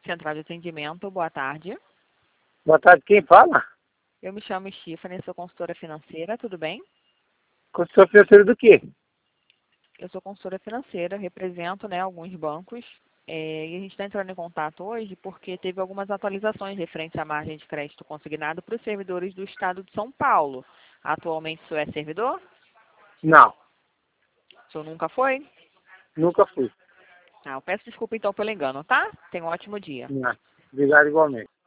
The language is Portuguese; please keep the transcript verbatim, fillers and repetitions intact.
Central de Atendimento, boa tarde. Boa tarde, quem fala? Eu me chamo Stephanie, sou consultora financeira, tudo bem? Consultor financeiro do quê? Eu sou consultora financeira, represento, né, alguns bancos, é, e a gente está entrando em contato hoje porque teve algumas atualizações referentes à margem de crédito consignado para os servidores do Estado de São Paulo. Atualmente o senhor é servidor? Não, O senhor nunca foi? nunca fui. Ah, eu peço desculpa então pelo engano, tá? Tenha um ótimo dia. Não. Obrigado igualmente.